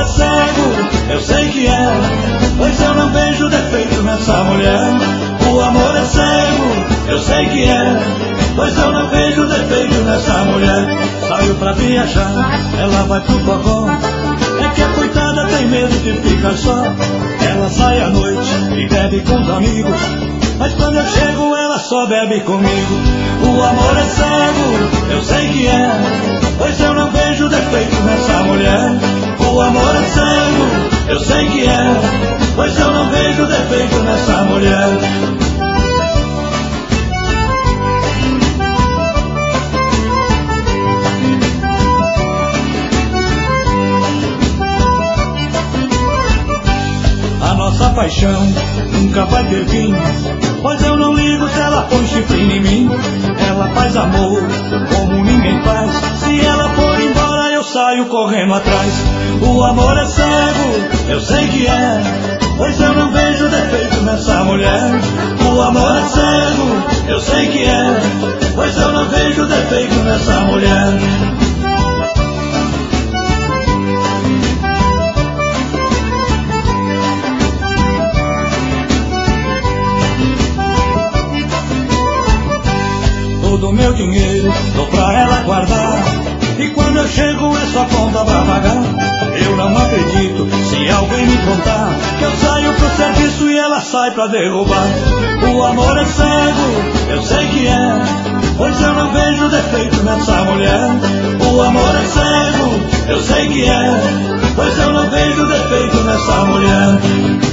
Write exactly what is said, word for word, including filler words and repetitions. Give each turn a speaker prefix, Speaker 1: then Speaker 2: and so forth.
Speaker 1: é cego, eu sei que é, pois eu não vejo defeito nessa mulher. O amor é cego, eu sei que é, pois eu não vejo defeito nessa mulher. Saiu pra viajar, ela vai pro forró, é que a coitada tem medo de ficar só. Ela sai à noite e bebe com os amigos, mas quando eu chego ela só bebe comigo. O amor é cego, eu sei que é, pois eu não vejo defeito nessa mulher. O amor é cego, eu sei que é, pois eu não vejo defeito nessa mulher. A nossa paixão nunca vai ter fim, pois eu não ligo se ela põe chifre em mim. Ela faz amor como ninguém faz, se ela for embora eu saio correndo atrás. O amor é cego, eu sei que é, pois eu não vejo defeito nessa mulher. O amor é cego, eu sei que é, pois eu não vejo defeito nessa mulher. Todo o meu dinheiro dou pra ela guardar, e quando eu chego é só conta pra pagar. Eu não acredito se alguém me contar que eu saio pro serviço e ela sai pra derrubar. O amor é cego, eu sei que é, pois eu não vejo defeito nessa mulher. O amor é cego, eu sei que é, pois eu não vejo defeito nessa mulher.